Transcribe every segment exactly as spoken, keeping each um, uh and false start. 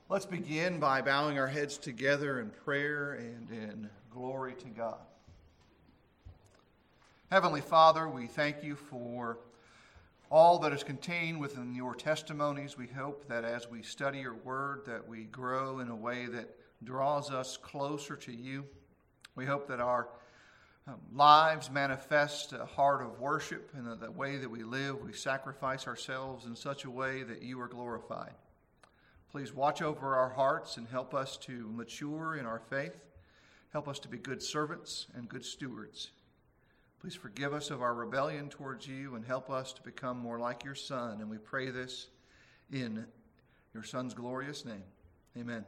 Let's begin by bowing our heads together in prayer and in glory to God. Heavenly Father, we thank you for all that is contained within your testimonies. We hope that as we study your word, that we grow in a way that draws us closer to you. We hope that our um, lives manifest a heart of worship, and that the way that we live, we sacrifice ourselves in such a way that you are glorified. Please watch over our hearts and help us to mature in our faith. Help us to be good servants and good stewards. Please forgive us of our rebellion towards you and help us to become more like your Son. And we pray this in your Son's glorious name. Amen.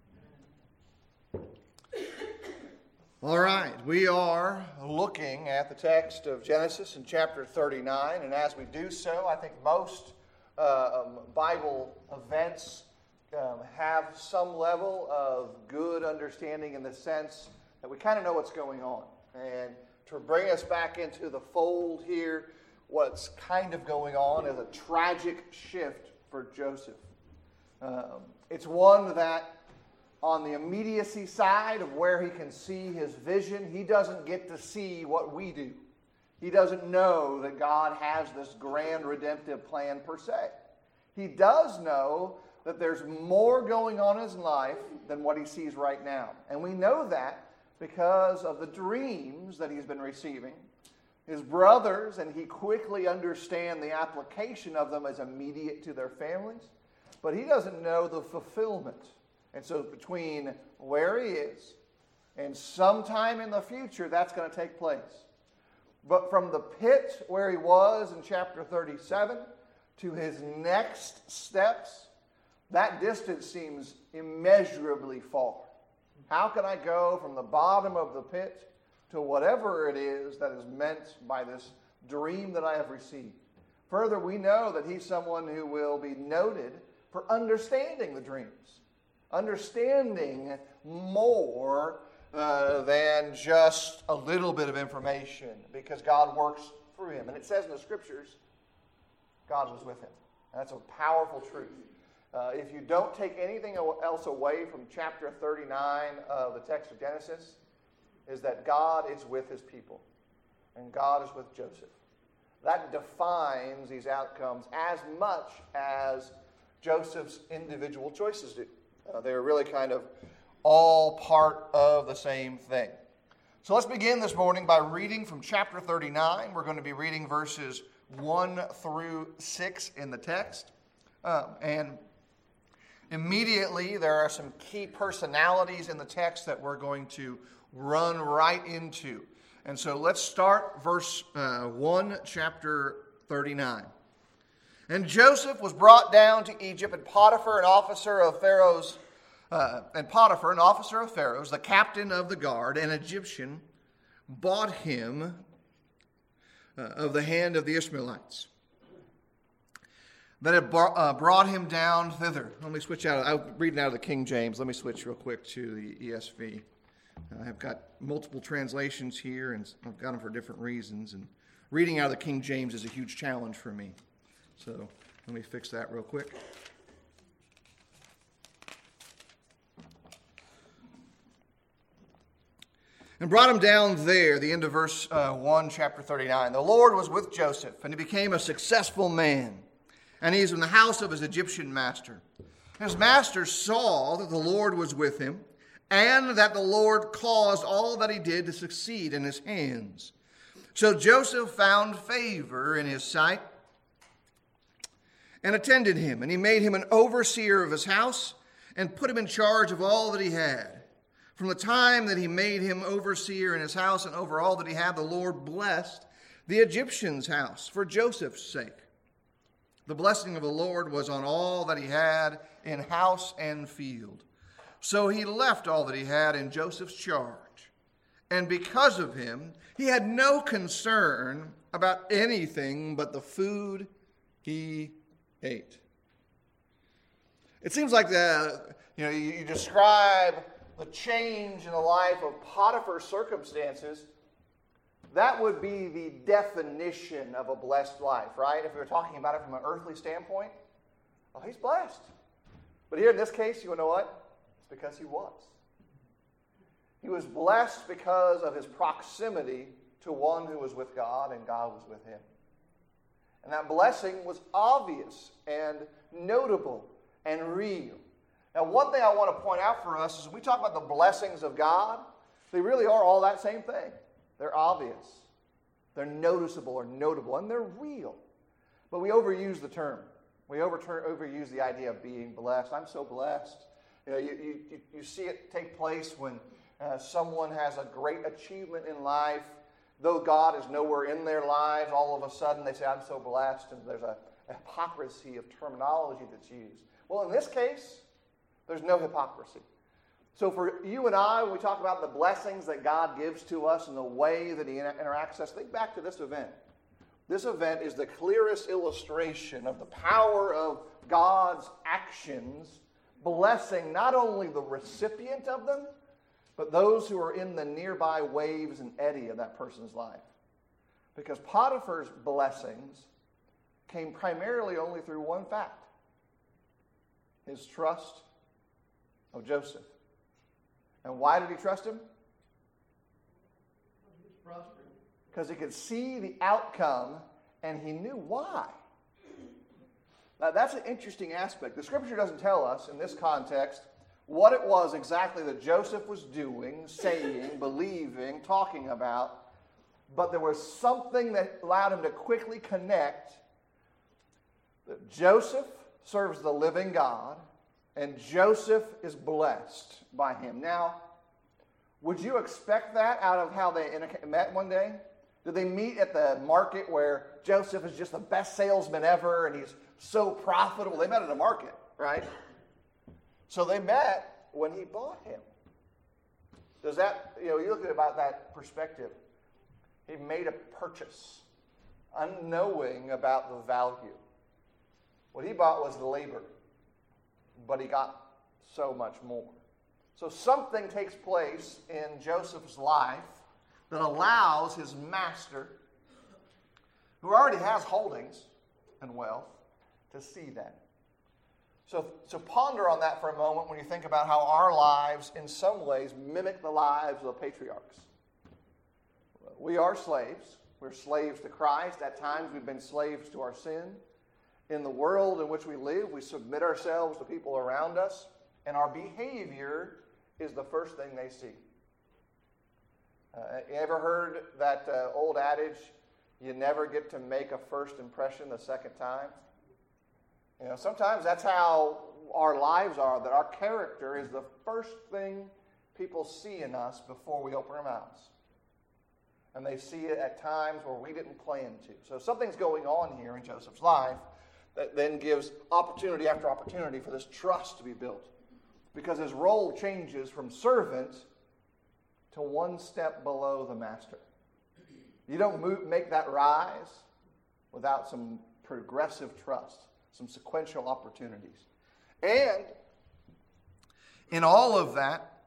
All right, we are looking at the text of Genesis in chapter thirty-nine. And as we do so, I think most uh, um, Bible events Um, have some level of good understanding in the sense that we kind of know what's going on. And to bring us back into the fold here, what's kind of going on is a tragic shift for Joseph. Um, it's one that on the immediacy side of where he can see his vision, he doesn't get to see what we do. He doesn't know that God has this grand redemptive plan per se. He does know that there's more going on in his life than what he sees right now. And we know that because of the dreams that he's been receiving. His brothers, and he quickly understands the application of them as immediate to their families. But he doesn't know the fulfillment. And so between where he is and sometime in the future, that's going to take place. But from the pit where he was in chapter thirty-seven to his next steps, that distance seems immeasurably far. How can I go from the bottom of the pit to whatever it is that is meant by this dream that I have received? Further, we know that he's someone who will be noted for understanding the dreams, understanding more uh, than just a little bit of information, because God works through him. And it says in the Scriptures, God was with him. And that's a powerful truth. Uh, if you don't take anything else away from chapter thirty-nine of the text of Genesis, is that God is with his people. And God is with Joseph. That defines these outcomes as much as Joseph's individual choices do. Uh, they're really kind of all part of the same thing. So let's begin this morning by reading from chapter thirty-nine. We're going to be reading verses one through six in the text. Um, and Immediately, there are some key personalities in the text that we're going to run right into. And so let's start verse uh, one, chapter thirty-nine. And Joseph was brought down to Egypt, and Potiphar, an officer of Pharaoh's, uh, and Potiphar, an officer of Pharaoh's, the captain of the guard, an Egyptian, bought him uh, of the hand of the Ishmaelites, that had brought him down thither. Let me switch out. I'm reading out of the King James. Let me switch real quick to the E S V. I have got multiple translations here, and I've got them for different reasons. And reading out of the King James is a huge challenge for me. So let me fix that real quick. And brought him down there, the end of verse uh, one, chapter thirty-nine. The Lord was with Joseph, and he became a successful man. And he is in the house of his Egyptian master. His master saw that the Lord was with him, and that the Lord caused all that he did to succeed in his hands. So Joseph found favor in his sight and attended him. And he made him an overseer of his house and put him in charge of all that he had. From the time that he made him overseer in his house and over all that he had, the Lord blessed the Egyptian's house for Joseph's sake. The blessing of the Lord was on all that he had in house and field. So he left all that he had in Joseph's charge. And because of him, he had no concern about anything but the food he ate. It seems like the, you know, you, you describe the change in the life of Potiphar's circumstances. That would be the definition of a blessed life, right? If we were talking about it from an earthly standpoint, well, he's blessed. But here in this case, you know what? It's because he was. He was blessed because of his proximity to one who was with God and God was with him. And that blessing was obvious and notable and real. Now, one thing I want to point out for us is when we talk about the blessings of God, they really are all that same thing. They're obvious. They're noticeable or notable, and they're real. But we overuse the term. We overturn, overuse the idea of being blessed. I'm so blessed. You know, you, you, you see it take place when uh, someone has a great achievement in life. Though God is nowhere in their lives, all of a sudden they say, I'm so blessed, and there's a, a hypocrisy of terminology that's used. Well, in this case, there's no hypocrisy. So for you and I, when we talk about the blessings that God gives to us and the way that he interacts with us, think back to this event. This event is the clearest illustration of the power of God's actions, blessing not only the recipient of them, but those who are in the nearby waves and eddy of that person's life. Because Potiphar's blessings came primarily only through one fact: his trust of Joseph. And why did he trust him? Because he could see the outcome and he knew why. Now that's an interesting aspect. The scripture doesn't tell us in this context what it was exactly that Joseph was doing, saying, believing, talking about, but there was something that allowed him to quickly connect that Joseph serves the living God and Joseph is blessed by him. Now, would you expect that out of how they met one day? Did they meet at the market where Joseph is just the best salesman ever and he's so profitable? They met at a market, right? So they met when he bought him. Does that, you know, you look at it about that perspective. He made a purchase, unknowing about the value. What he bought was the labor, but he got so much more. So something takes place in Joseph's life that allows his master, who already has holdings and wealth, to see that. So, so ponder on that for a moment when you think about how our lives, in some ways, mimic the lives of the patriarchs. We are slaves. We're slaves to Christ. At times, we've been slaves to our sin. In the world in which we live, we submit ourselves to people around us, and our behavior is the first thing they see. Uh, you ever heard that uh, old adage, you never get to make a first impression the second time? You know, sometimes that's how our lives are, that our character is the first thing people see in us before we open our mouths. And they see it at times where we didn't plan to. So something's going on here in Joseph's life that then gives opportunity after opportunity for this trust to be built. Because his role changes from servant to one step below the master. You don't move, make that rise without some progressive trust, some sequential opportunities. And in all of that,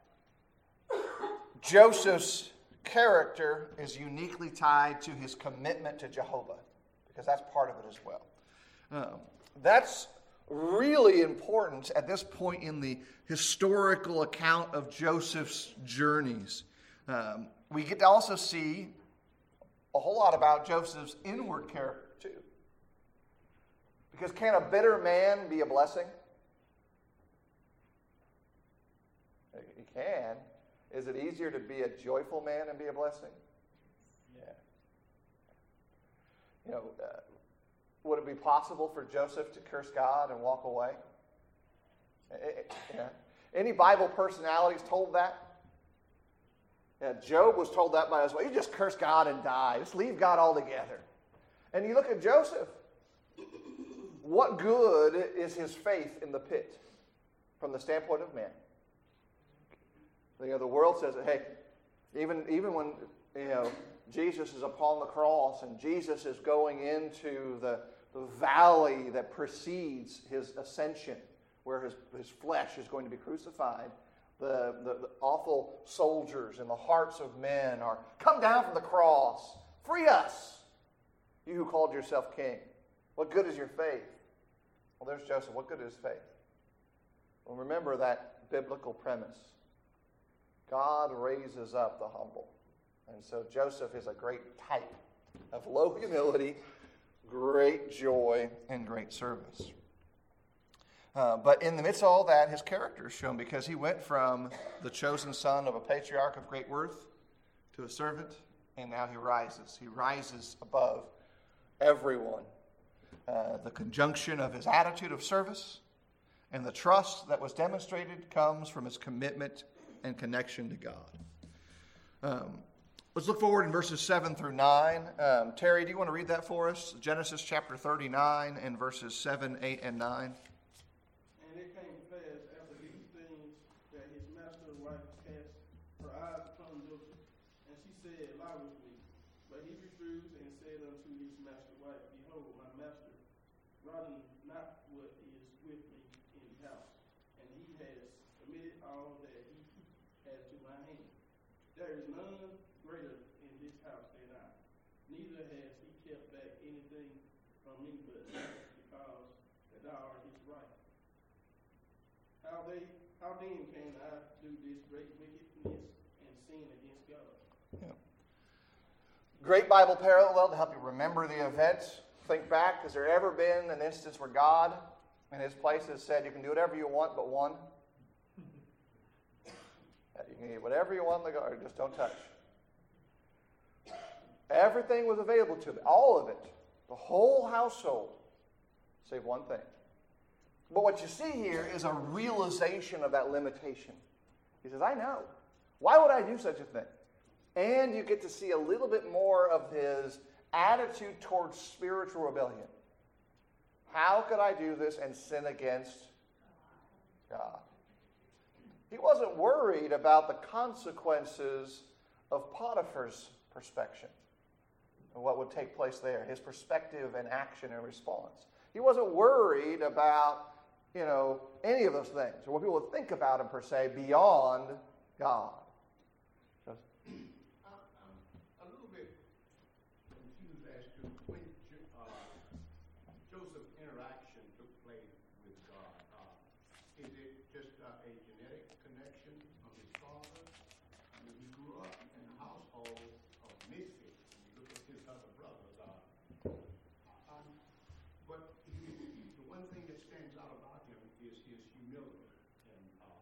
Joseph's character is uniquely tied to his commitment to Jehovah, because that's part of it as well. Um, that's really important at this point in the historical account of Joseph's journeys. Um, we get to also see a whole lot about Joseph's inward character too. Because can a bitter man be a blessing? He can. Is it easier to be a joyful man and be a blessing? Yeah. You know, uh, would it be possible for Joseph to curse God and walk away? Yeah. Any Bible personalities told that? Yeah, Job was told that by his wife. You just curse God and die. Just leave God altogether. And you look at Joseph. What good is his faith in the pit from the standpoint of man? You know, the world says that, hey, even, even when, you know, Jesus is upon the cross and Jesus is going into the, the valley that precedes his ascension, where his, his flesh is going to be crucified, the, the, the awful soldiers in the hearts of men are, come down from the cross, free us, you who called yourself king. What good is your faith? Well, there's Joseph. What good is faith? Well, remember that biblical premise. God raises up the humble. And so Joseph is a great type of low humility, great joy, and great service. Uh, but in the midst of all that, his character is shown because he went from the chosen son of a patriarch of great worth to a servant, and now he rises. He rises above everyone. Uh, the conjunction of his attitude of service and the trust that was demonstrated comes from his commitment and connection to God. Um, let's look forward in verses seven through nine. Um, Terry, do you want to read that for us? Genesis chapter thirty-nine and verses seven, eight, and nine. And it came to pass after these things that his master's wife cast her eyes upon Joseph, and she said, Lie with me. But he refused and said unto his master's wife, Behold, my master, rotten not what is with me in the house, and he has committed all that he has to my hand. There is none greater in this house than I, neither has he kept back anything from me but because that thou art his right. How they how then can I do this great wickedness and sin against God? Yeah. Great Bible parallel to help you remember the events. Think back, has there ever been an instance where God in his place has said you can do whatever you want but one? You can eat whatever you want in the garden, just don't touch. Everything was available to them, all of it, the whole household, save one thing. But what you see here is a realization of that limitation. He says, I know. Why would I do such a thing? And you get to see a little bit more of his attitude towards spiritual rebellion. How could I do this and sin against God? He wasn't worried about the consequences of Potiphar's perspection and what would take place there, his perspective and action and response. He wasn't worried about, you know, any of those things or what people would think about him per se beyond God. Just, I'm a little bit confused as to when uh, Joseph's interaction took place with God. Uh, is it just uh, a genetic connection of his father? I mean, he grew up in a household of misfits. You look at his other brothers. Uh, um, but he, the one thing that stands out about him is his humility. And uh,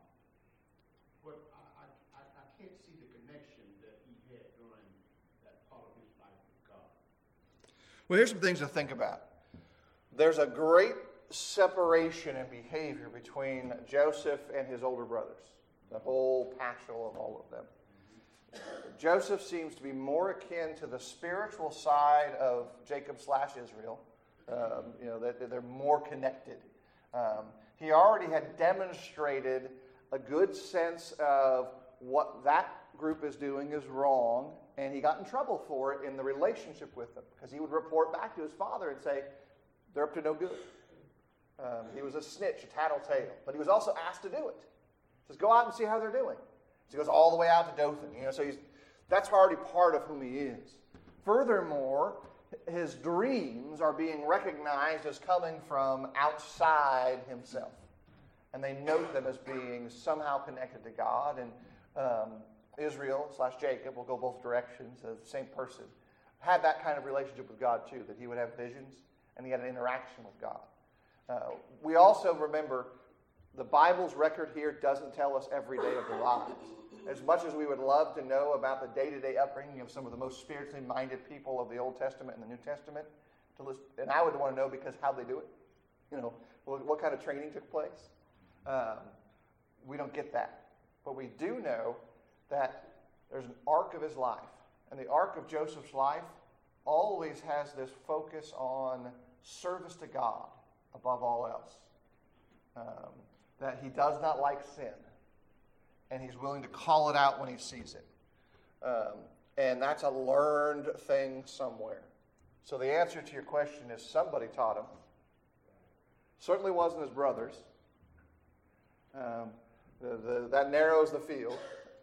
but I, I, I can't see the connection that he had during that part of his life with God. well, here's some things to think about. There's a great separation in behavior between Joseph and his older brothers, the whole paschal of all of them. Joseph seems to be more akin to the spiritual side of Jacob slash Israel. Um, you know, that they're more connected. Um, he already had demonstrated a good sense of what that group is doing is wrong, and he got in trouble for it in the relationship with them because he would report back to his father and say, they're up to no good. Um, he was a snitch, a tattletale, but he was also asked to do it. He says, go out and see how they're doing. So he goes all the way out to Dothan. You know, so he's, that's already part of whom he is. Furthermore, his dreams are being recognized as coming from outside himself. And they note them as being somehow connected to God. And um, Israel slash Jacob will go both directions, as the same person, had that kind of relationship with God too, that he would have visions and he had an interaction with God. Uh, we also remember the Bible's record here doesn't tell us every day of their lives. As much as we would love to know about the day-to-day upbringing of some of the most spiritually minded people of the Old Testament and the New Testament, to listen, and I would want to know because how they do it, you know, what, what kind of training took place. Um, we don't get that. But we do know that there's an arc of his life. And the arc of Joseph's life always has this focus on service to God above all else. Um, that he does not like sin. And he's willing to call it out when he sees it. Um, and that's a learned thing somewhere. So the answer to your question is somebody taught him. Certainly wasn't his brothers. Um, the, the, that narrows the field.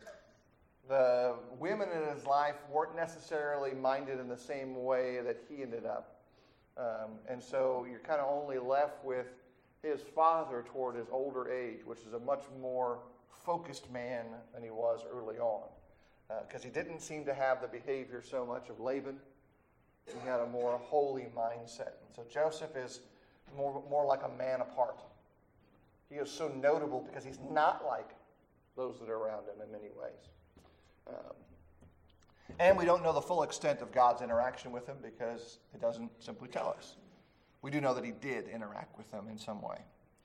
The women in his life weren't necessarily minded in the same way that he ended up. Um, and so you're kind of only left with his father toward his older age, which is a much more focused man than he was early on. Because uh, he didn't seem to have the behavior so much of Laban. He had a more holy mindset. And so Joseph is more, more like a man apart. He is so notable because he's not like those that are around him in many ways. Um, and we don't know the full extent of God's interaction with him because it doesn't simply tell us. We do know that he did interact with them in some way.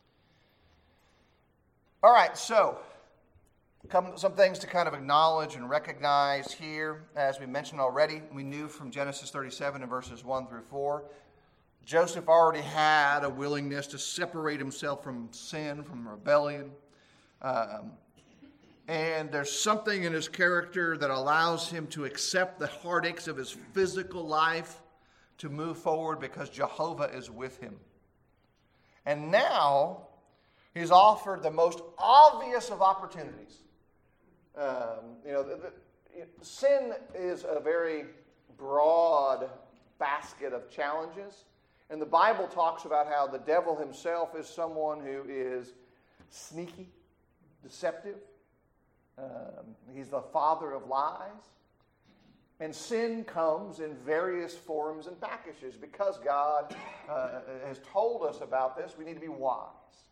All right, so come, some things to kind of acknowledge and recognize here. As we mentioned already, we knew from Genesis thirty-seven and verses one through four, Joseph already had a willingness to separate himself from sin, from rebellion. Um, and there's something in his character that allows him to accept the heartaches of his physical life to move forward because Jehovah is with him. And now, he's offered the most obvious of opportunities. Um, you know, the, the, sin is a very broad basket of challenges. And the Bible talks about how the devil himself is someone who is sneaky, deceptive. Um, he's the father of lies. And sin comes in various forms and packages. Because God uh, has told us about this, we need to be wise.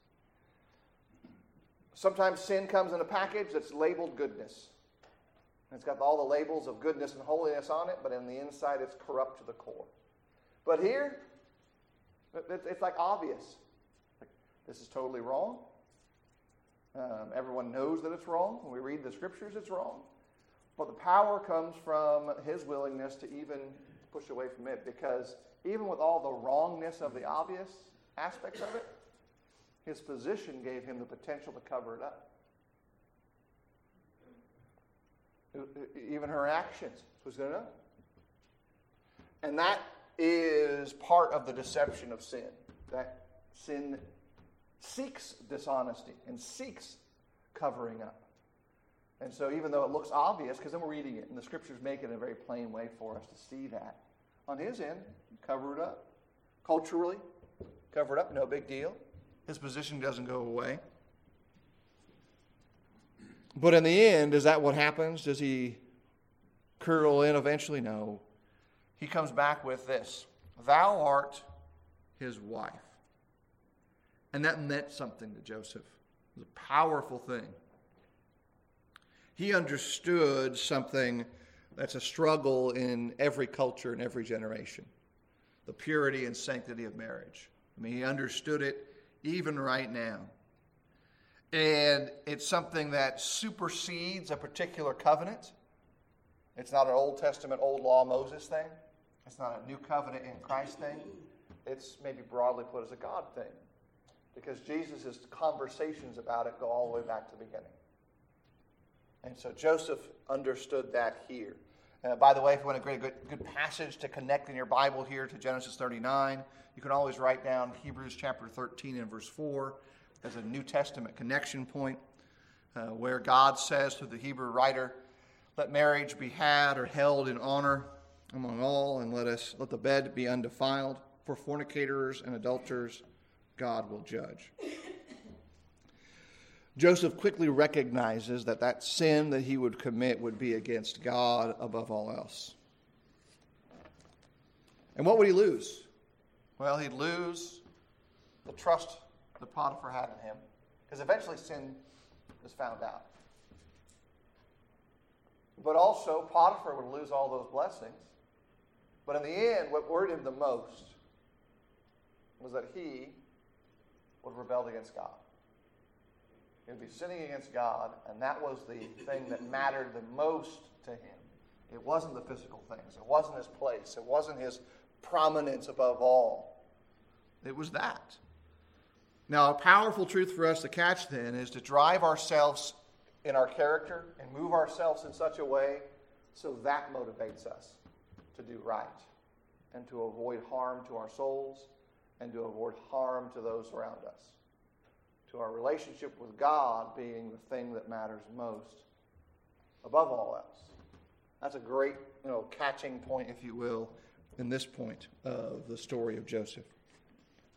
Sometimes sin comes in a package that's labeled goodness. It's got all the labels of goodness and holiness on it, but in the inside it's corrupt to the core. But here, it's like obvious. Like, this is totally wrong. Um, everyone knows that it's wrong. When we read the scriptures, it's wrong. But the power comes from his willingness to even push away from it. Because even with all the wrongness of the obvious aspects of it, his position gave him the potential to cover it up. Even her actions, who's going to know? And that is part of the deception of sin. That sin seeks dishonesty and seeks covering up. And so even though it looks obvious, because then we're reading it, and the scriptures make it in a very plain way for us to see that. On his end, cover it up. Culturally, cover it up, no big deal. His position doesn't go away. But in the end, is that what happens? Does he curl in eventually? No. He comes back with this: thou art his wife. And that meant something to Joseph. It was a powerful thing. He understood something that's a struggle in every culture and every generation. The purity and sanctity of marriage. I mean, he understood it even right now. And it's something that supersedes a particular covenant. It's not an Old Testament, Old Law Moses thing. It's not a New Covenant in Christ thing. It's maybe broadly put as a God thing. Because Jesus' conversations about it go all the way back to the beginning. And so Joseph understood that here. Uh, by the way, if you want a great good, good passage to connect in your Bible here to Genesis thirty-nine, you can always write down Hebrews chapter thirteen and verse four as a New Testament connection point, uh, where God says to the Hebrew writer, "Let marriage be had or held in honor among all, and let us let the bed be undefiled. For fornicators and adulterers God will judge." Joseph quickly recognizes that that sin that he would commit would be against God above all else. And what would he lose? Well, he'd lose the trust that Potiphar had in him, because eventually sin is found out. But also, Potiphar would lose all those blessings. But in the end, what worried him the most was that he would have rebelled against God. He would be sinning against God, and that was the thing that mattered the most to him. It wasn't the physical things. It wasn't his place. It wasn't his prominence above all. It was that. Now, a powerful truth for us to catch then is to drive ourselves in our character and move ourselves in such a way so that motivates us to do right and to avoid harm to our souls and to avoid harm to those around us. To our relationship with God being the thing that matters most above all else. That's a great, you know, catching point, if you will, in this point of the story of Joseph.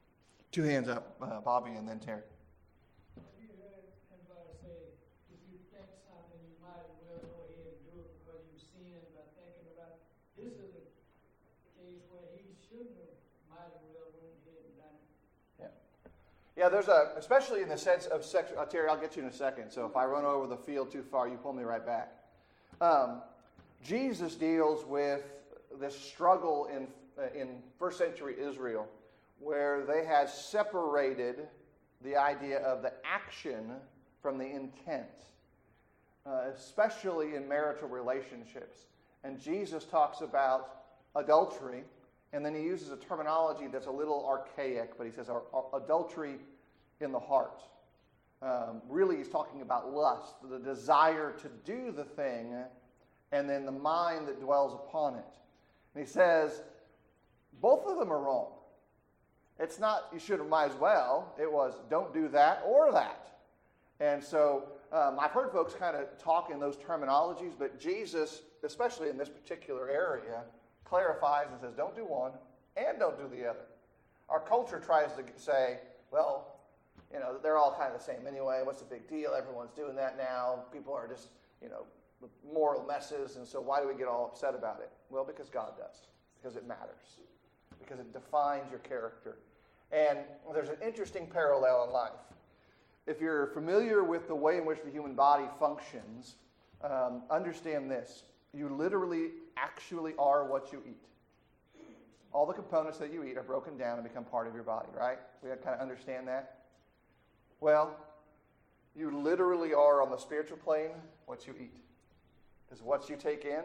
Two hands up, uh, Bobby, and then Terry. Have you heard anybody say, if you think something, you might as well go ahead and do it because you sinned by thinking about it? This is a case where he shouldn't have, might as well went ahead and done it. Yeah, yeah. There's a, especially in the sense of sex. Uh, Terry, I'll get you in a second. So if I run over the field too far, you pull me right back. Um, Jesus deals with this struggle in uh, in first century Israel, where they had separated the idea of the action from the intent, uh, especially in marital relationships. And Jesus talks about adultery, and then he uses a terminology that's a little archaic, but he says uh, adultery in the heart. Um, really, he's talking about lust, the desire to do the thing, and then the mind that dwells upon it. And he says, both of them are wrong. It's not, you should have, might as well. It was, don't do that or that. And so um, I've heard folks kind of talk in those terminologies, but Jesus, especially in this particular area, clarifies and says, don't do one and don't do the other. Our culture tries to say, well, you know, they're all kind of the same anyway. What's the big deal? Everyone's doing that now. People are just, you know, moral messes, and so why do we get all upset about it? Well, because God does. Because it matters. Because it defines your character. And there's an interesting parallel in life. If you're familiar with the way in which the human body functions, um, understand this. You literally actually are what you eat. All the components that you eat are broken down and become part of your body, right? We kind of understand that? Well, you literally are on the spiritual plane what you eat. Because what you take in,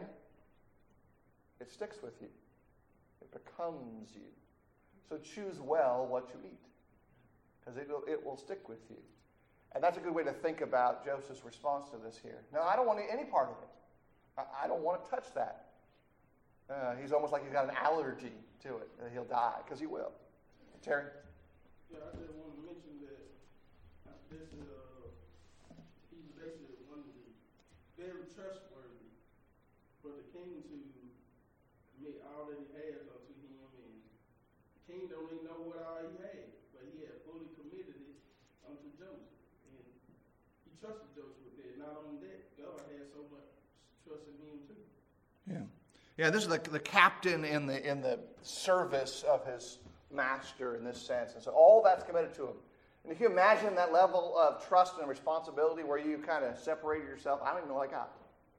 it sticks with you. It becomes you. So choose well what you eat, because it will, it will stick with you. And that's a good way to think about Joseph's response to this here. No, I don't want any part of it. I, I don't want to touch that. Uh, he's almost like he's got an allergy to it, that he'll die, because he will. Terry? Yeah, I just want to mention that uh, this is, uh, he's basically one of the very trustworthy for the king to commit all that he has unto him, and the king don't even know what all he had, but he had fully committed it unto Joseph, and he trusted Joseph with that. Not only that, God had so much trust in him too. Yeah. Yeah, this is the, the captain in the in the service of his master in this sense. And so all that's committed to him. And if you imagine that level of trust and responsibility where you kind of separated yourself, I don't even know what I got.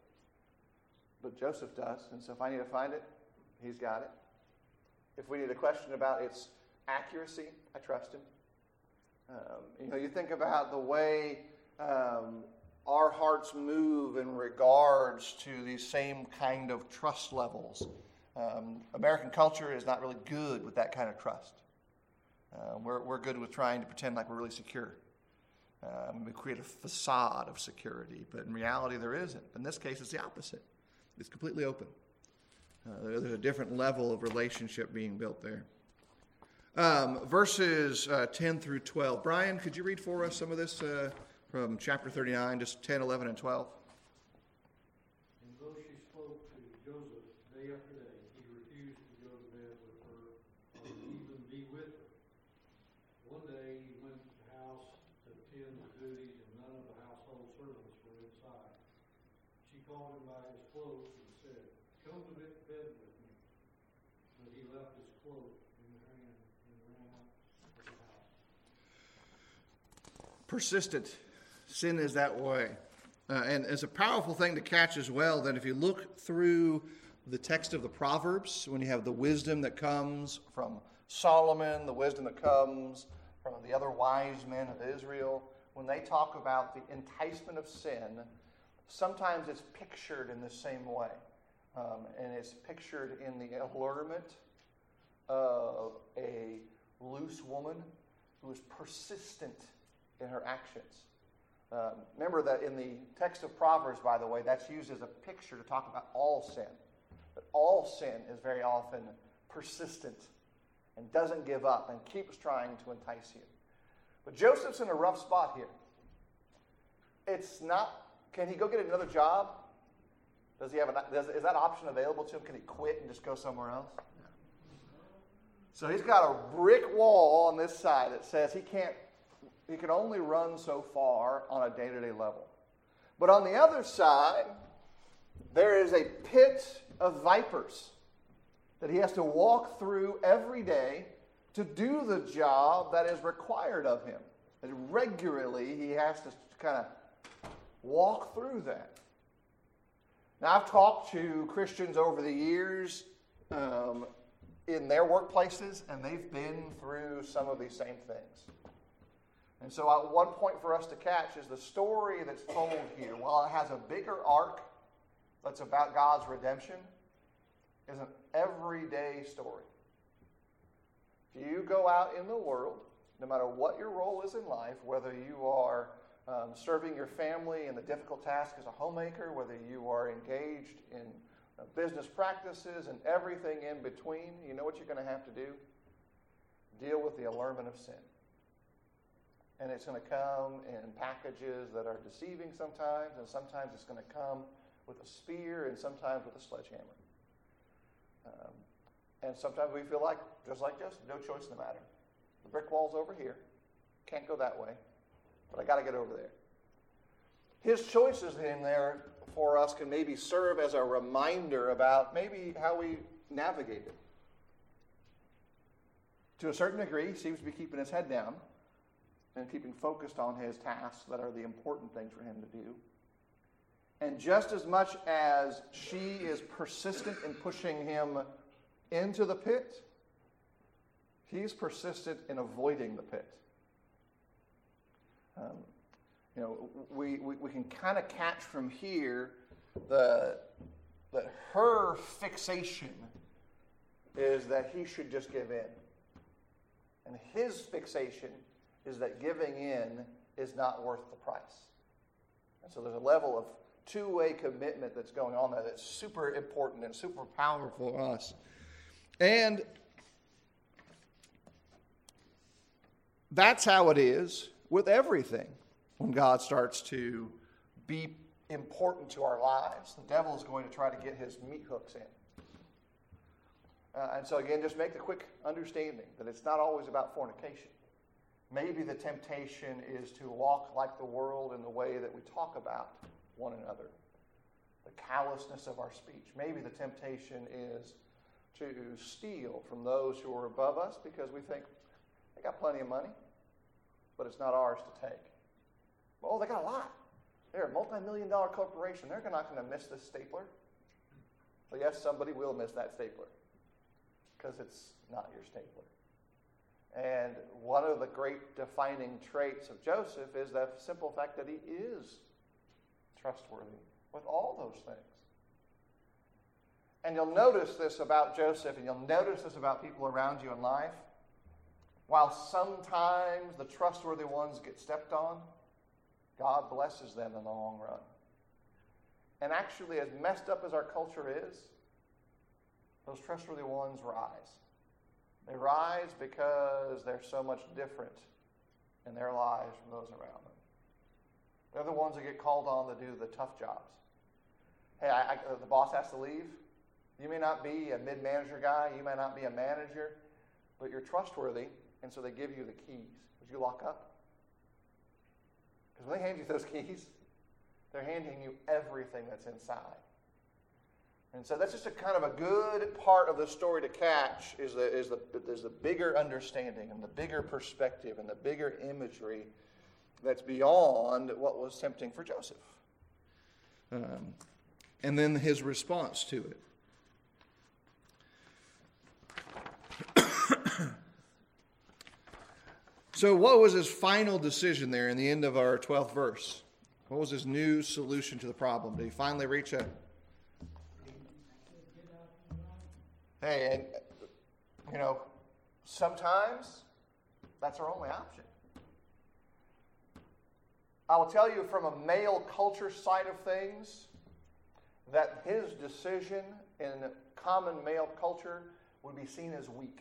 But Joseph does. And so if I need to find it, he's got it. If we need a question about its accuracy, I trust him. Um, you know, you think about the way um, our hearts move in regards to these same kind of trust levels. Um, American culture is not really good with that kind of trust. Uh, we're, we're good with trying to pretend like we're really secure. Um, we create a facade of security, but in reality there isn't. In this case, it's the opposite. It's completely open. Uh, there's a different level of relationship being built there. Um, verses uh, ten through twelve. Brian, could you read for us some of this uh, from chapter thirty-nine, just ten, eleven, and twelve? And though she spoke to Joseph day after day, he refused to go to bed with her or even be with her. One day he went to the house to attend to duties, and none of the household servants were inside. She called him by his clothes and said, "Come to bed with me." But he left his cloak in her hand and ran out of the house. Persistent. Sin is that way. Uh, and it's a powerful thing to catch as well that if you look through the text of the Proverbs, when you have the wisdom that comes from Solomon, the wisdom that comes from the other wise men of Israel, when they talk about the enticement of sin, sometimes it's pictured in the same way. Um, and it's pictured in the allurement of a loose woman who is persistent in her actions. Um, remember that in the text of Proverbs, by the way, that's used as a picture to talk about all sin. But all sin is very often persistent and doesn't give up and keeps trying to entice you. But Joseph's in a rough spot here. It's not, can he go get another job? Does he have an, does, is that option available to him? Can he quit and just go somewhere else? So he's got a brick wall on this side that says he can't, he can only run so far on a day-to-day level. But on the other side, there is a pit of vipers that he has to walk through every day to do the job that is required of him. And regularly, he has to kind of walk through that. Now, I've talked to Christians over the years um, in their workplaces, and they've been through some of these same things. And so uh, one point for us to catch is the story that's told here, while it has a bigger arc that's about God's redemption, is an everyday story. If you go out in the world, no matter what your role is in life, whether you are um, serving your family in the difficult task as a homemaker, whether you are engaged in uh, business practices and everything in between, you know what you're going to have to do? Deal with the allurement of sin. And it's going to come in packages that are deceiving sometimes, and sometimes it's going to come with a spear, and sometimes with a sledgehammer. Um, and sometimes we feel like, just like Joseph, no choice in the matter. The brick wall's over here. Can't go that way, but I got to get over there. His choices in there for us can maybe serve as a reminder about maybe how we navigate it. To a certain degree, he seems to be keeping his head down and keeping focused on his tasks that are the important things for him to do. And just as much as she is persistent in pushing him into the pit, he's persistent in avoiding the pit. Um, you know, we, we, we can kind of catch from here the, that her fixation is that he should just give in. And his fixation is that giving in is not worth the price. And so there's a level of two-way commitment that's going on there that's super important and super powerful for us. And that's how it is with everything. When God starts to be important to our lives, the devil is going to try to get his meat hooks in. Uh, and so again, just make the quick understanding that it's not always about fornication. Maybe the temptation is to walk like the world in the way that we talk about one another. The callousness of our speech. Maybe the temptation is to steal from those who are above us because we think they got plenty of money, but it's not ours to take. Oh, they got a lot. They're a multi-million dollar corporation. They're not going to miss this stapler. Well, yes, somebody will miss that stapler because it's not your stapler. And one of the great defining traits of Joseph is the simple fact that he is trustworthy with all those things. And you'll notice this about Joseph, and you'll notice this about people around you in life. While sometimes the trustworthy ones get stepped on, God blesses them in the long run. And actually, as messed up as our culture is, those trustworthy ones rise. They rise because they're so much different in their lives from those around them. They're the ones that get called on to do the tough jobs. Hey, I, I, the boss has to leave. You may not be a mid-manager guy. You may not be a manager, but you're trustworthy, and so they give you the keys. Would you lock up? Because when they hand you those keys, they're handing you everything that's inside. And so that's just a kind of a good part of the story to catch is the, is the, is the bigger understanding and the bigger perspective and the bigger imagery that's beyond what was tempting for Joseph. Um, and then his response to it. So what was his final decision there in the end of our twelfth verse? What was his new solution to the problem? Did he finally reach a... Hey, and, you know, sometimes that's our only option. I will tell you from a male culture side of things that his decision in common male culture would be seen as weak.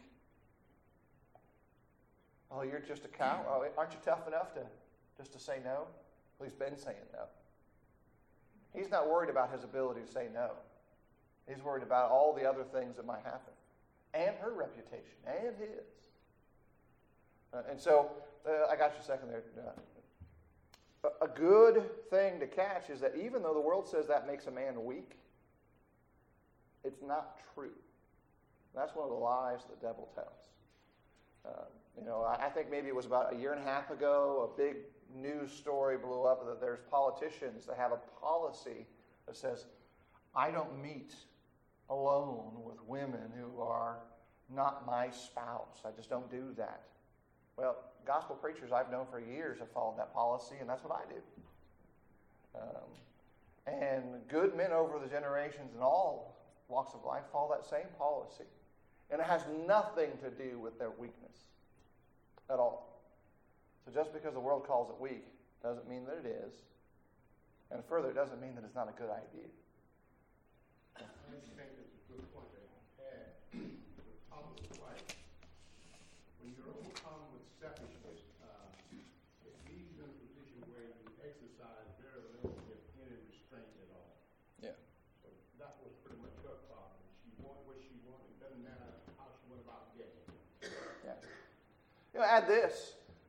Oh, you're just a cow? Oh, aren't you tough enough to just to say no? Well, he's been saying no. He's not worried about his ability to say no. He's worried about all the other things that might happen. and her reputation and his. Uh, and so, uh, I got you a second there. Uh, a good thing to catch is that even though the world says that makes a man weak, it's not true. That's one of the lies the devil tells. Uh, you know, I, I think maybe it was about a year and a half ago, a big news story blew up that there's politicians that have a policy that says, I don't meet alone with women who are not my spouse. I just don't do that. Well, gospel preachers I've known for years have followed that policy, and that's what I do. Um, and good men over the generations in all walks of life follow that same policy. And it has nothing to do with their weakness at all. So just because the world calls it weak doesn't mean that it is. And further, it doesn't mean that it's not a good idea. I think it's a good point that you had with Thomas White. When you're overcome with selfishness, uh, it leaves you in a position where you exercise very little, if any, restraint at all. Yeah. So that was pretty much her problem. She wanted what she wanted. It doesn't matter how she went about getting it. Yeah. You know, add this.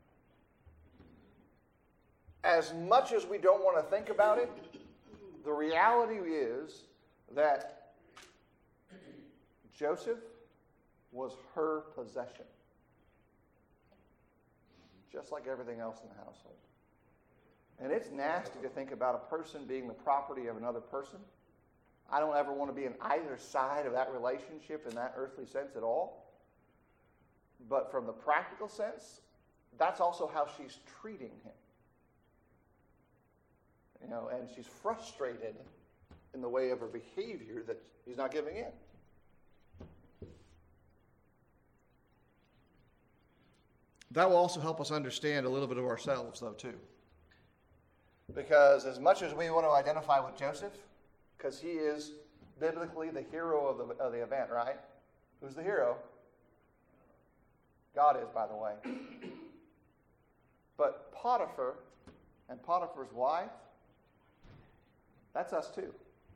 As much as we don't want to think about it, the reality is that Joseph was her possession, just like everything else in the household. And it's nasty to think about a person being the property of another person. I don't ever want to be on either side of that relationship in that earthly sense at all. But from the practical sense, that's also how she's treating him. You know, and she's frustrated in the way of her behavior that he's not giving in. That will also help us understand a little bit of ourselves, though, too. Because as much as we want to identify with Joseph, because he is biblically the hero of the, of the event, right? Who's the hero? God is, by the way. But Potiphar and Potiphar's wife, that's us too.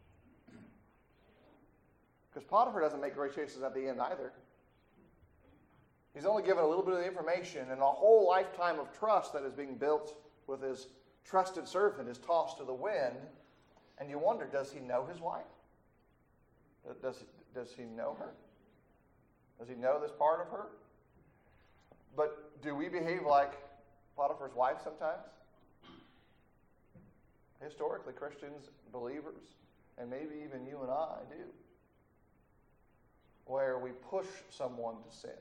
Because Potiphar doesn't make great choices at the end either. He's only given a little bit of the information, and a whole lifetime of trust that is being built with his trusted servant is tossed to the wind. And you wonder, does he know his wife? Does, does he know her? Does he know this part of her? But do we behave like Potiphar's wife sometimes? Historically, Christians, believers, and maybe even you and I do, where we push someone to sin.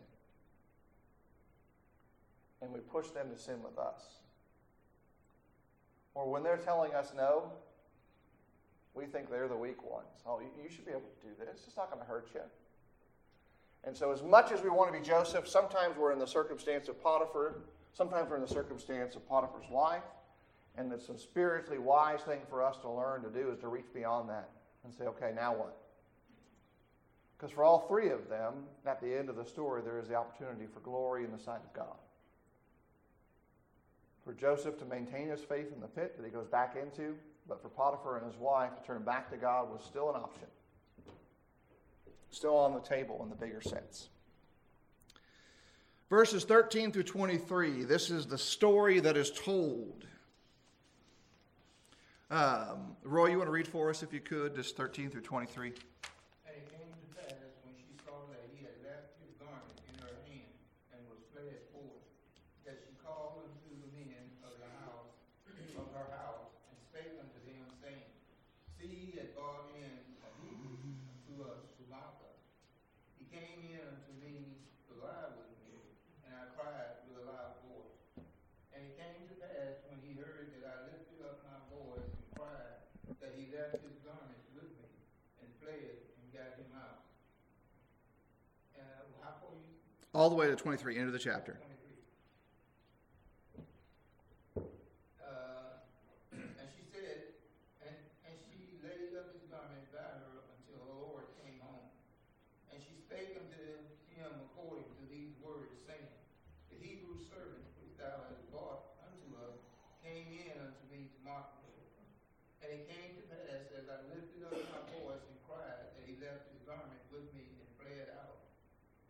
And we push them to sin with us. Or when they're telling us no, we think they're the weak ones. Oh, you should be able to do this. It's not going to hurt you. And so as much as we want to be Joseph, sometimes we're in the circumstance of Potiphar, sometimes we're in the circumstance of Potiphar's wife, and it's a spiritually wise thing for us to learn to do is to reach beyond that and say, okay, now what? Because for all three of them, at the end of the story, there is the opportunity for glory in the sight of God. For Joseph to maintain his faith in the pit that he goes back into, but for Potiphar and his wife to turn back to God was still an option. Still on the table in the bigger sense. Verses thirteen through twenty-three, this is the story that is told. Um, Roy, you want to read for us, if you could, just thirteen through twenty-three? And it came to pass, when she saw that he had left his garment in her hand, and was fled forth, that she called unto the men of the house, of her house, and spake unto them, saying, See, he hath brought in a Hebrew to us to mock us. He came in unto me to lie with me, and I cried with a loud voice. And it came to pass, when he heard that I lifted up my voice and cried, that he left his garments with me, and fled and got him out. And uh, how far you? All the way to twenty-three, end of the chapter. twenty-three. Uh, and she said, and, and she laid up his garment by her until the Lord came home. And she spake unto him according to these words, saying, The Hebrew servant which thou hast brought unto us came in unto me to mock me. And it came to pass, as I lifted up my voice and cried, that he left his garment with me and fled out.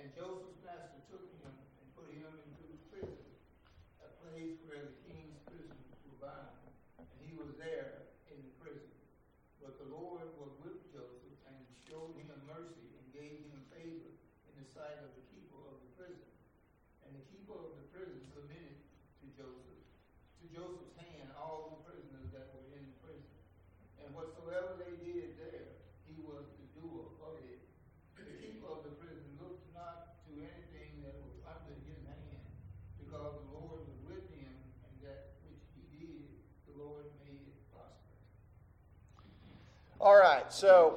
And Joseph's master took him and put him into prison, a place where the king's prisoners were bound. And he was there in the prison. But the Lord was with Joseph and showed him mercy and gave him favor in the sight of the keeper of the prison. And the keeper of the prison committed to Joseph, to Joseph's hand, all the prisoners that were in the prison. And whatsoever they did there, he was the doer of it. The keeper of the prison looked not to anything that was under his hand, because the Lord was with him, and that which he did, the Lord made it prosper. All right, so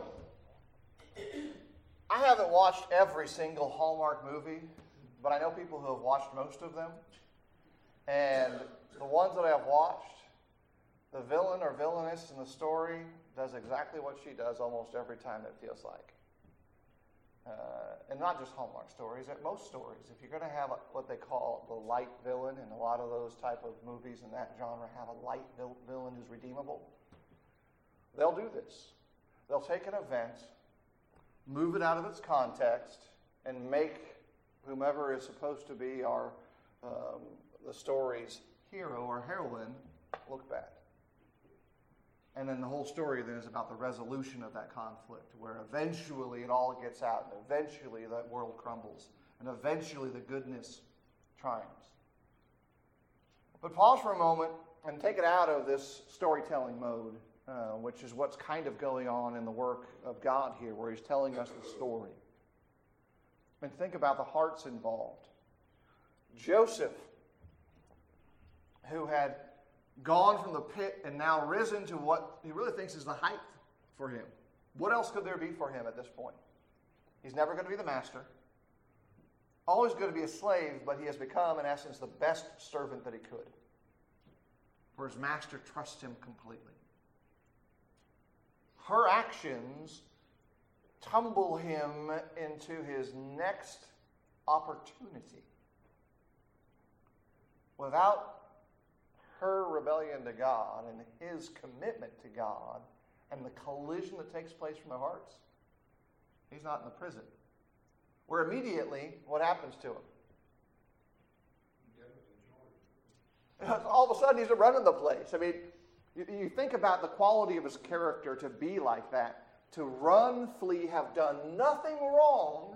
I haven't watched every single Hallmark movie, but I know people who have watched most of them. And the ones that I have watched, the villain or villainess in the story does exactly what she does almost every time, it feels like. Uh, and not just Hallmark stories, at most stories. If you're going to have a, what they call the light villain, and a lot of those type of movies in that genre have a light vil- villain who's redeemable, they'll do this. They'll take an event, move it out of its context, and make whomever is supposed to be our um, the story's hero or heroine look bad. And then the whole story then is about the resolution of that conflict, where eventually it all gets out, and eventually that world crumbles, and eventually the goodness triumphs. But pause for a moment and take it out of this storytelling mode, uh, which is what's kind of going on in the work of God here, where he's telling us the story. And think about the hearts involved. Joseph, who had gone from the pit and now risen to what he really thinks is the height for him. What else could there be for him at this point? He's never going to be the master. Always going to be a slave, but he has become, in essence, the best servant that he could. For his master trusts him completely. Her actions tumble him into his next opportunity. Without her rebellion to God and his commitment to God and the collision that takes place from their hearts, he's not in the prison. Where immediately, what happens to him? All of a sudden, he's running the place. I mean, you, you think about the quality of his character to be like that, to run, flee, have done nothing wrong,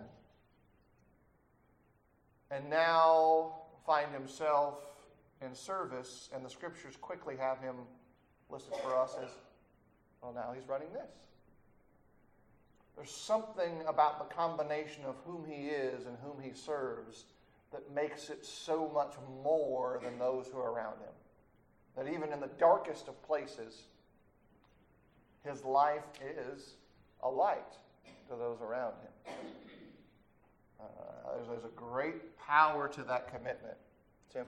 and now find himself in service, and the scriptures quickly have him listed for us as, well, now he's running this. There's something about the combination of whom he is and whom he serves that makes it so much more than those who are around him. That even in the darkest of places, his life is a light to those around him. Uh, there's, there's a great power to that commitment. Tim?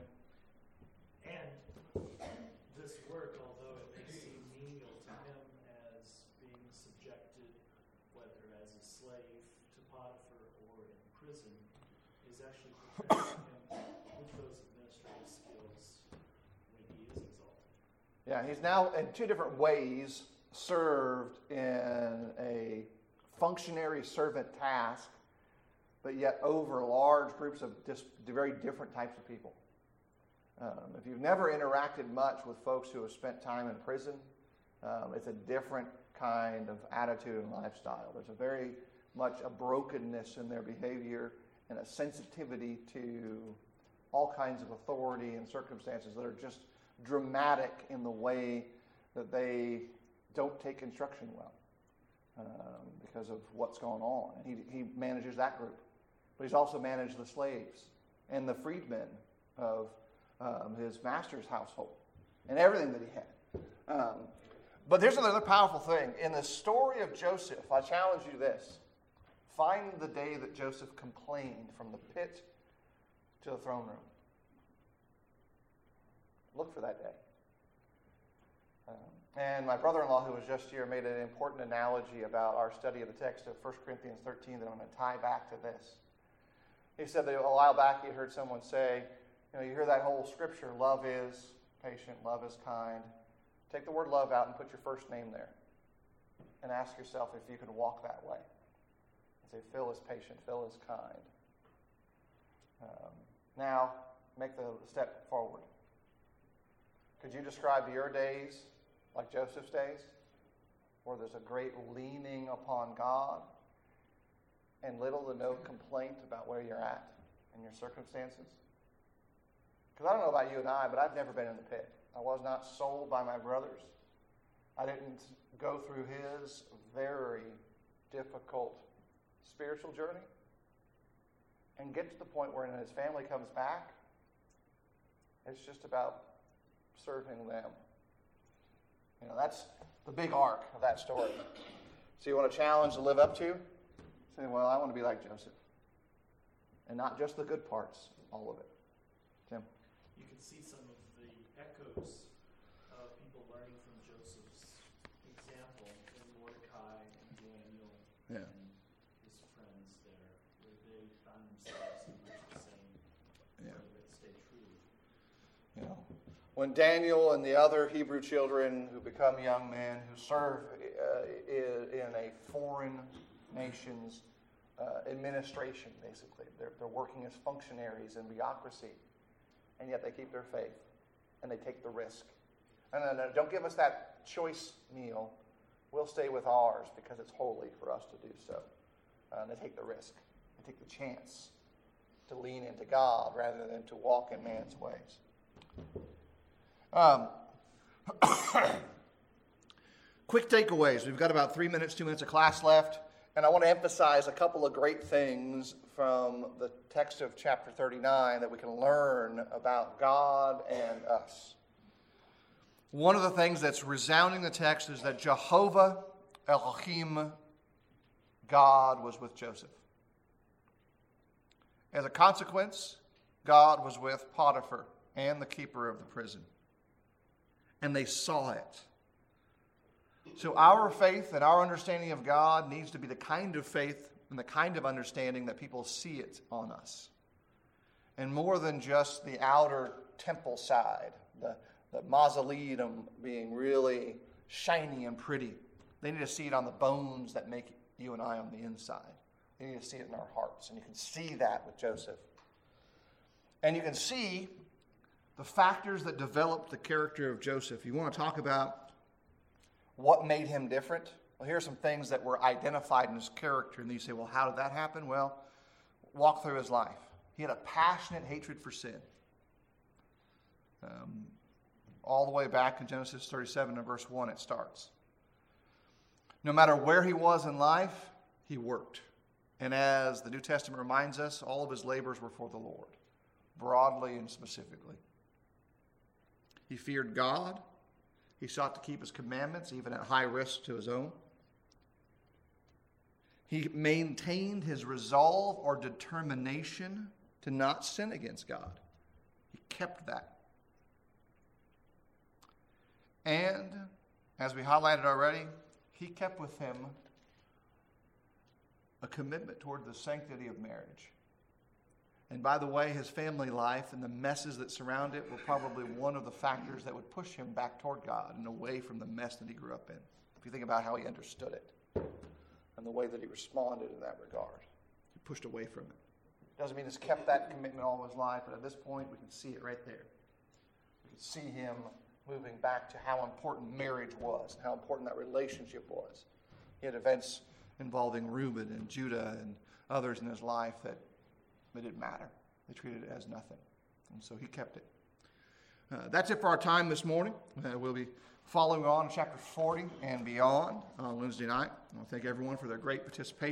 And this work, although it may seem menial to him as being subjected, whether as a slave to Potiphar or in prison, is actually preparing him with those administrative skills when he is exalted. Yeah, he's now in two different ways served in a functionary servant task, but yet over large groups of dis- very different types of people. Um, if you've never interacted much with folks who have spent time in prison, um, it's a different kind of attitude and lifestyle. There's a very much a brokenness in their behavior and a sensitivity to all kinds of authority and circumstances that are just dramatic in the way that they don't take instruction well um, because of what's going on. And he, he manages that group. But he's also managed the slaves and the freedmen of Um, his master's household and everything that he had. Um, but there's another powerful thing. In the story of Joseph, I challenge you this. Find the day that Joseph complained from the pit to the throne room. Look for that day. Um, and my brother-in-law, who was just here, made an important analogy about our study of the text of First Corinthians thirteen that I'm going to tie back to this. He said that a while back he had heard someone say, you know, you hear that whole scripture, love is patient, love is kind. Take the word love out and put your first name there. And ask yourself if you can walk that way. And say, Phil is patient, Phil is kind. Um, now, make the step forward. Could you describe your days like Joseph's days, where there's a great leaning upon God and little to no complaint about where you're at and your circumstances? Because I don't know about you and I, but I've never been in the pit. I was not sold by my brothers. I didn't go through his very difficult spiritual journey and get to the point where when his family comes back, it's just about serving them. You know, that's the big arc of that story. So you want a challenge to live up to? Say, well, I want to be like Joseph. And not just the good parts, all of it. Tim? You can see some of the echoes of people learning from Joseph's example in Mordecai and Daniel Yeah. and his friends there, where they found themselves in much the same Yeah. way that stay true. You know, when Daniel and the other Hebrew children who become young men who serve uh, in a foreign nation's uh, administration, basically, they're, they're working as functionaries in bureaucracy, and yet they keep their faith and they take the risk. And no, no, don't give us that choice meal. We'll stay with ours because it's holy for us to do so. Uh, they take the risk. They take the chance to lean into God rather than to walk in man's ways. Um, quick takeaways. We've got about three minutes, two minutes of class left. And I want to emphasize a couple of great things from the text of chapter thirty-nine that we can learn about God and us. One of the things that's resounding the text is that Jehovah Elohim, God, was with Joseph. As a consequence, God was with Potiphar and the keeper of the prison. And they saw it. So our faith and our understanding of God needs to be the kind of faith and the kind of understanding that people see it on us. And more than just the outer temple side, the, the mausoleum being really shiny and pretty. They need to see it on the bones that make you and I on the inside. They need to see it in our hearts. And you can see that with Joseph. And you can see the factors that developed the character of Joseph. You want to talk about what made him different? Well, here are some things that were identified in his character. And you say, well, how did that happen? Well, walk through his life. He had a passionate hatred for sin. Um, all the way back in Genesis thirty-seven and verse one, it starts. No matter where he was in life, he worked. And as the New Testament reminds us, all of his labors were for the Lord, broadly and specifically. He feared God. He sought to keep his commandments, even at high risk to his own. He maintained his resolve or determination to not sin against God. He kept that. And, as we highlighted already, he kept with him a commitment toward the sanctity of marriage. And by the way, his family life and the messes that surround it were probably one of the factors that would push him back toward God and away from the mess that he grew up in. If you think about how he understood it and the way that he responded in that regard, he pushed away from it. Doesn't mean he's kept that commitment all his life, but at this point we can see it right there. We can see him moving back to how important marriage was, how important that relationship was. He had events involving Reuben and Judah and others in his life that it didn't matter. They treated it as nothing. And so he kept it. Uh, that's it for our time this morning. Uh, we'll be following on chapter forty and beyond on Wednesday night. I want to thank everyone for their great participation.